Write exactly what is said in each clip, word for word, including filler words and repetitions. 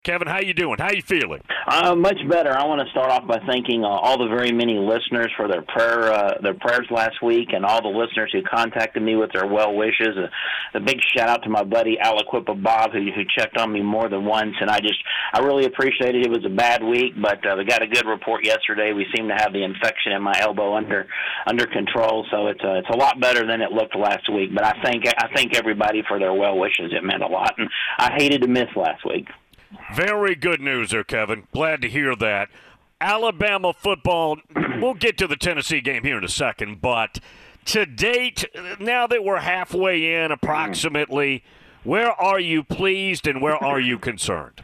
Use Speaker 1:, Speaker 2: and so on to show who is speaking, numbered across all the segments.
Speaker 1: Kevin, how you doing? How you feeling?
Speaker 2: Uh, much better. I want to start off by thanking uh, all the very many listeners for their prayer, uh, their prayers last week, and all the listeners who contacted me with their well wishes. Uh, a big shout out to my buddy Aliquippa Bob, who, who checked on me more than once, and I just, I really appreciate it. It was a bad week, but uh, we got a good report yesterday. We seem to have the infection in my elbow under under control, so it's a, it's a lot better than it looked last week. But I thank I thank everybody for their well wishes. It meant a lot, and I hated to miss last week.
Speaker 1: Very good news there, Kevin. Glad to hear that. Alabama football, we'll get to the Tennessee game here in a second, but to date, now that we're halfway in approximately, where are you pleased and where are you concerned?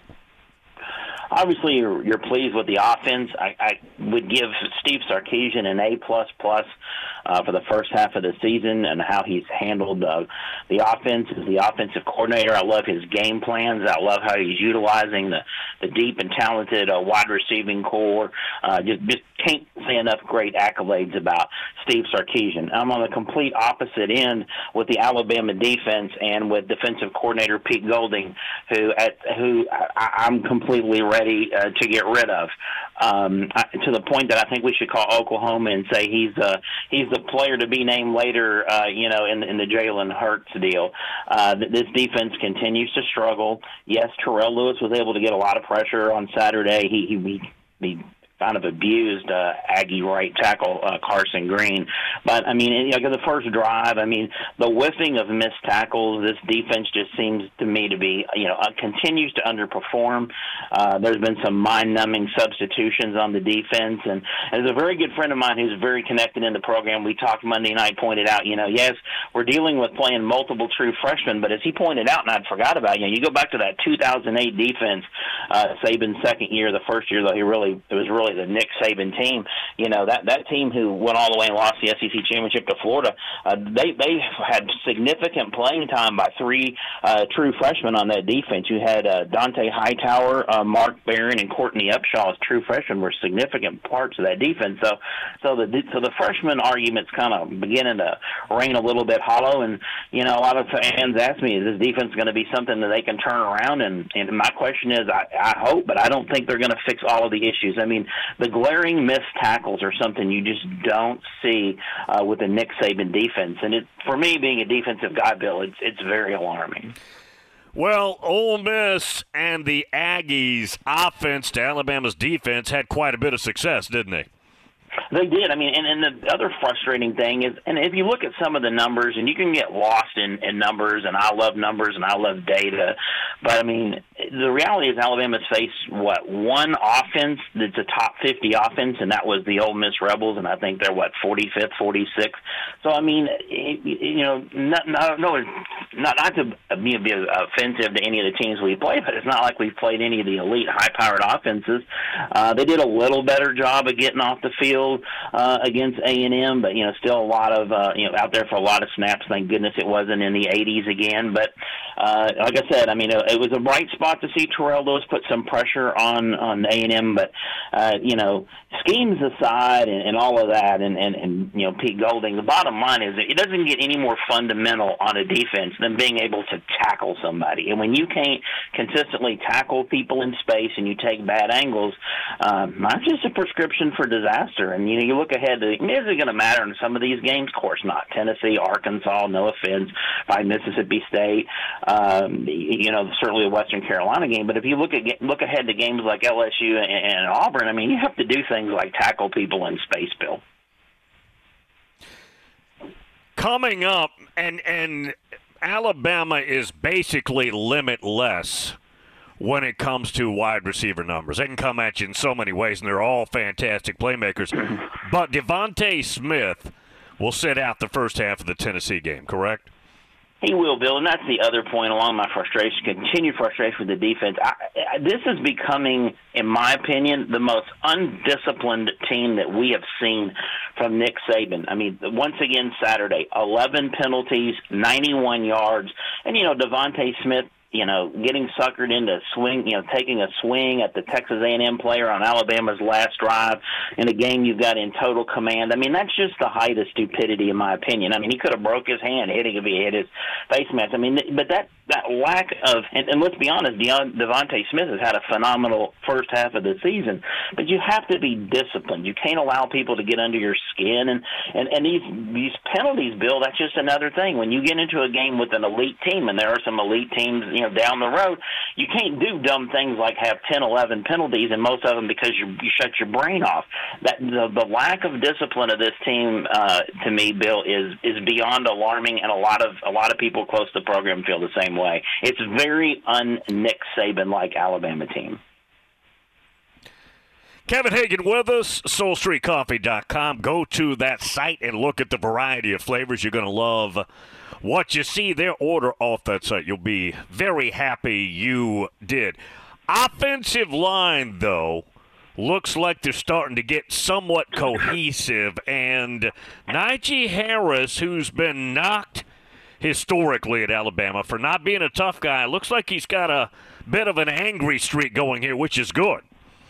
Speaker 2: Obviously, you're, you're pleased with the offense. I, I would give Steve Sarkisian an A plus plus uh, for the first half of the season and how he's handled uh, the offense as the offensive coordinator. I love his game plans. I love how he's utilizing the, the deep and talented uh, wide receiving core. Uh, just, just can't say enough great accolades about Steve Sarkisian. I'm on the complete opposite end with the Alabama defense and with defensive coordinator Pete Golding, who at who I, I'm completely ready uh, to get rid of, um, I, to the point that I think we should call Oklahoma and say he's uh, he's the player to be named later, uh, you know, in, in the Jalen Hurts deal. Uh, this defense continues to struggle. Yes, Terrell Lewis was able to get a lot of pressure on Saturday. He he he. he kind of abused uh, Aggie right tackle uh, Carson Green. But, I mean, you know, the first drive, I mean, the whiffing of missed tackles, this defense just seems to me to be, you know, uh, continues to underperform. Uh, there's been some mind-numbing substitutions on the defense. And as a very good friend of mine who's very connected in the program, we talked Monday night, pointed out, you know, yes, we're dealing with playing multiple true freshmen, but as he pointed out, and I'd forgot about, you know, you go back to that two thousand eight defense, uh, Saban's second year, the first year, though, he really, it was really the Nick Saban team, you know, that, that team who went all the way and lost the S E C championship to Florida, uh, they they had significant playing time by three uh, true freshmen on that defense. You had uh, Dante Hightower, uh, Mark Barron, and Courtney Upshaw as true freshmen were significant parts of that defense. So, so the so the freshman argument's kind of beginning to ring a little bit hollow. And you know, a lot of fans ask me, is this defense going to be something that they can turn around? And, and my question is, I, I hope, but I don't think they're going to fix all of the issues. I mean, the glaring missed tackles are something you just don't see uh, with the Nick Saban defense. And it, for me, being a defensive guy, Bill, it's, it's very alarming.
Speaker 1: Well, Ole Miss and the Aggies' offense to Alabama's defense had quite a bit of success, didn't they?
Speaker 2: They did. I mean, and, and the other frustrating thing is, and if you look at some of the numbers, and you can get lost in, in numbers, and I love numbers and I love data, but I mean, the reality is Alabama's faced, what, one offense that's a top fifty offense, and that was the Ole Miss Rebels, and I think they're, what, forty-fifth, forty-sixth. So, I mean, you know, not, not, no, not, not to be, be offensive to any of the teams we play, but it's not like we've played any of the elite high-powered offenses. Uh, they did a little better job of getting off the field Uh, against A and M, but you know, still a lot of uh, you know out there for a lot of snaps. Thank goodness it wasn't in the eighties again. But uh, like I said, I mean, it, it was a bright spot to see Terrell Lewis put some pressure on on A and M. But uh, you know, schemes aside and, and all of that, and, and and you know, Pete Golding. The bottom line is that it doesn't get any more fundamental on a defense than being able to tackle somebody. And when you can't consistently tackle people in space and you take bad angles, um, that's just a prescription for disaster. And, you know, you look ahead to, I mean, is it going to matter in some of these games? Of course not. Tennessee, Arkansas, no offense, by Mississippi State, um, you know, certainly a Western Carolina game. But if you look at look ahead to games like L S U and, and Auburn, I mean, you have to do things like tackle people in space, Bill.
Speaker 1: Coming up, and and Alabama is basically limitless when it comes to wide receiver numbers. They can come at you in so many ways, and they're all fantastic playmakers. But Devontae Smith will sit out the first half of the Tennessee game, correct?
Speaker 2: He will, Bill, and that's the other point along my frustration, continued frustration with the defense. I, I, this is becoming, in my opinion, the most undisciplined team that we have seen from Nick Saban. I mean, once again, Saturday, eleven penalties, ninety-one yards, and, you know, Devontae Smith, you know, getting suckered into swing, you know, taking a swing at the Texas A and M player on Alabama's last drive in a game you've got in total command. I mean, that's just the height of stupidity, in my opinion. I mean, he could have broke his hand hitting if he hit his face mask. I mean, but that, that that lack of, and, and let's be honest, Deon, Devontae Smith has had a phenomenal first half of the season, but you have to be disciplined. You can't allow people to get under your skin, and, and, and these these penalties, Bill, that's just another thing. When you get into a game with an elite team, and there are some elite teams, you know, down the road, you can't do dumb things like have ten, eleven penalties, and most of them because you you shut your brain off. That the, the lack of discipline of this team, uh, to me, Bill, is is beyond alarming, and a lot of a lot of people close to the program feel the same way. It's very un-Nick Saban-like Alabama team.
Speaker 1: Kevin Hagan with us, soul street coffee dot com. Go to that site and look at the variety of flavors. You're going to love what you see there. Order off that site. You'll be very happy you did. Offensive line, though, looks like they're starting to get somewhat cohesive. And Najee Harris, who's been knocked historically at Alabama for not being a tough guy, looks like he's got a bit of an angry streak going here, which is good.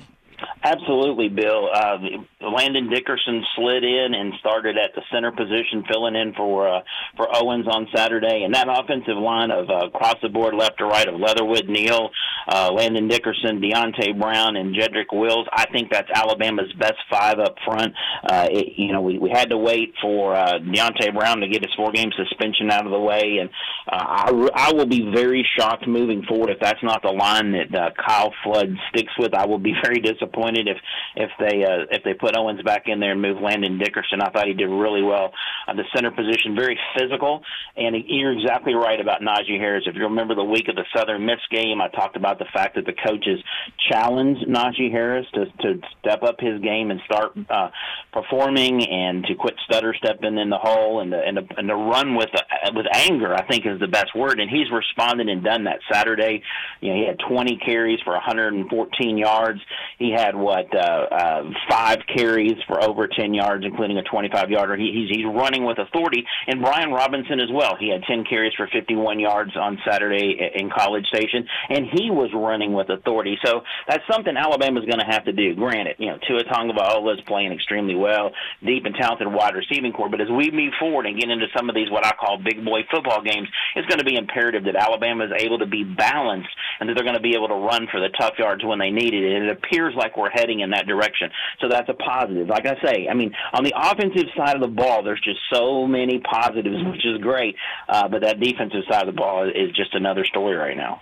Speaker 2: Absolutely, Bill. Uh, Landon Dickerson slid in and started at the center position, filling in for uh, for Owens on Saturday. And that offensive line of uh, across the board, left to right, of Leatherwood, Neal, uh, Landon Dickerson, Deontay Brown, and Jedrick Wills, I think that's Alabama's best five up front. Uh, it, you know, we, we had to wait for uh, Deontay Brown to get his four-game suspension out of the way, and uh, I, I will be very shocked moving forward if that's not the line that uh, Kyle Flood sticks with. I will be very disappointed. Disappointed if if they uh, if they put Owens back in there and move Landon Dickerson. I thought he did really well on the center position, very physical. And you're exactly right about Najee Harris. If you remember the week of the Southern Miss game, I talked about the fact that the coaches challenged Najee Harris to to step up his game and start uh, performing, and to quit stutter stepping in the hole, and to, and to, and to run with uh, with anger, I think is the best word. And he's responded and done that Saturday. You know, he had twenty carries for one hundred fourteen yards. He had what uh, uh, five carries for over ten yards, including a twenty-five yarder. He, he's he's running with authority, and Brian Robinson as well. He had ten carries for fifty-one yards on Saturday in College Station, and he was running with authority. So that's something Alabama's going to have to do. Granted, you know, Tua Tagovailoa is playing extremely well, deep and talented wide receiving core. But as we move forward and get into some of these what I call big boy football games, it's going to be imperative that Alabama is able to be balanced, and that they're going to be able to run for the tough yards when they need it. And it appears like we're heading in that direction. So that's a positive. Like I say, I mean, on the offensive side of the ball, there's just so many positives, which is great. Uh, but that defensive side of the ball is just another story right now.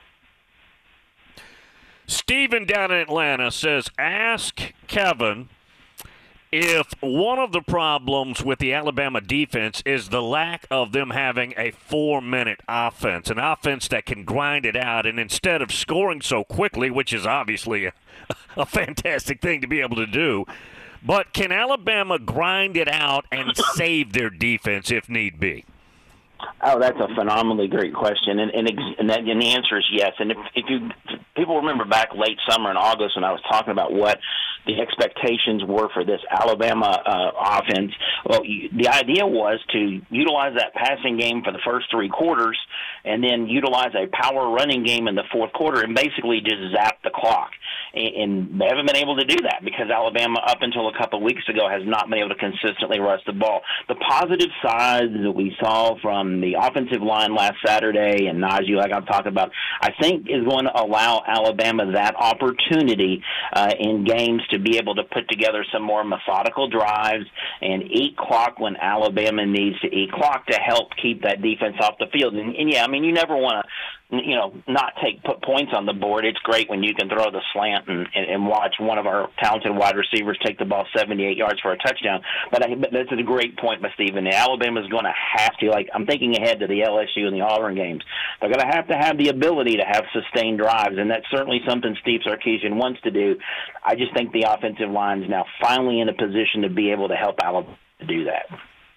Speaker 1: Steven down in Atlanta says, ask Kevin if one of the problems with the Alabama defense is the lack of them having a four-minute offense, an offense that can grind it out, and instead of scoring so quickly, which is obviously a, a fantastic thing to be able to do, but can Alabama grind it out and save their defense if need be?
Speaker 2: Oh, that's a phenomenally great question, and and, and, that, and the answer is yes. And if, if you if people remember back late summer in August when I was talking about what the expectations were for this Alabama uh, offense, well, you, the idea was to utilize that passing game for the first three quarters, and then utilize a power running game in the fourth quarter, and basically just zap the clock. And, and they haven't been able to do that because Alabama, up until a couple of weeks ago, has not been able to consistently rush the ball. The positive sides that we saw from the offensive line last Saturday, and Najee, like I'm talking about, I think is going to allow Alabama that opportunity uh, in games to be able to put together some more methodical drives and eat clock when Alabama needs to eat clock to help keep that defense off the field. And, and yeah, I mean, you never want to, you know, not take put points on the board. It's great when you can throw the slant and, and, and watch one of our talented wide receivers take the ball seventy-eight yards for a touchdown. But, I, but that's a great point by Stephen. Alabama's going to have to, like, I'm thinking ahead to the L S U and the Auburn games. They're going to have to have the ability to have sustained drives, and that's certainly something Steve Sarkisian wants to do. I just think the offensive line is now finally in a position to be able to help Alabama do that.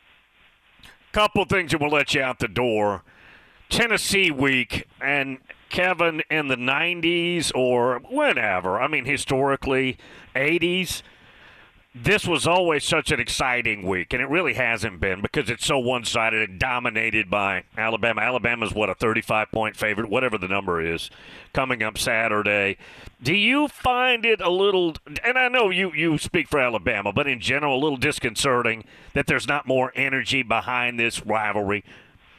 Speaker 1: Couple things that will let you out the door. Tennessee week, and Kevin, in the nineties or whenever, I mean historically, eighties, this was always such an exciting week, and it really hasn't been because it's so one-sided and dominated by Alabama. Alabama's, what, a thirty-five point favorite, whatever the number is, coming up Saturday. Do you find it a little, and I know you, you speak for Alabama, but in general a little disconcerting that there's not more energy behind this rivalry?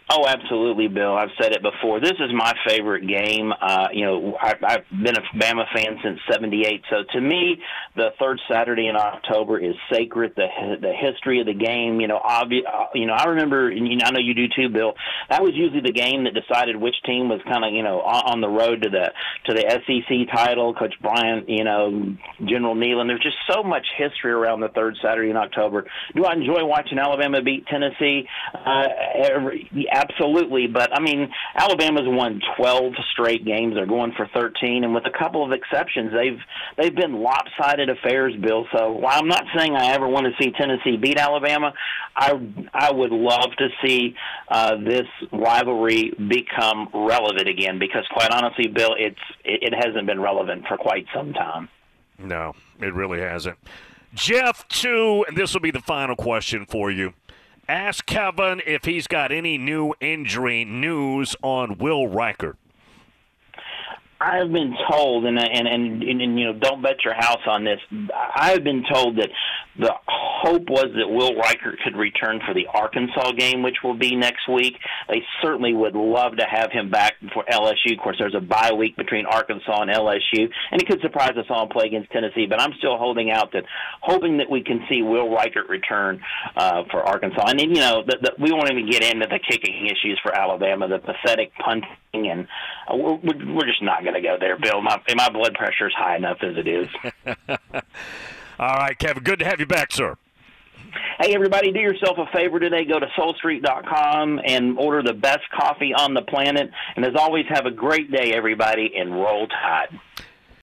Speaker 2: Oh, absolutely, Bill. I've said it before. This is my favorite game. Uh, you know, I, I've been a Bama fan since seventy-eight. So to me, the third Saturday in October is sacred. The the history of the game. You know, obvi- You know, I remember, and you know, I know you do too, Bill. That was usually the game that decided which team was kind of you know on, on the road to the to the S E C title. Coach Bryant, you know, General Neyland. There's just so much history around the third Saturday in October. Do I enjoy watching Alabama beat Tennessee? Uh, every, Absolutely, but I mean, Alabama's won twelve straight games. They're going for thirteen, and with a couple of exceptions, they've they've been lopsided affairs, Bill. So while I'm not saying I ever want to see Tennessee beat Alabama, I I would love to see uh, this rivalry become relevant again. Because quite honestly, Bill, it's it, it hasn't been relevant for quite some time.
Speaker 1: No, it really hasn't. Jeff, too, and this will be the final question for you. Ask Kevin if he's got any new injury news on Will Reichard.
Speaker 2: I've been told, and, and and and you know, don't bet your house on this. I've been told that the hope was that Will Reichard could return for the Arkansas game, which will be next week. They certainly would love to have him back for L S U. Of course, there's a bye week between Arkansas and L S U, and it could surprise us all and play against Tennessee. But I'm still holding out that, hoping that we can see Will Reichard return uh, for Arkansas. And then, you know, the, the, we won't even get into the kicking issues for Alabama, the pathetic punting, and uh, we're, we're just not going to go there, Bill. My, my blood pressure is high enough as it is.
Speaker 1: All right, Kevin, good to have you back, sir.
Speaker 2: Hey, everybody, do yourself a favor today. Go to soul street dot com and order the best coffee on the planet. And as always, have a great day, everybody, and roll tide.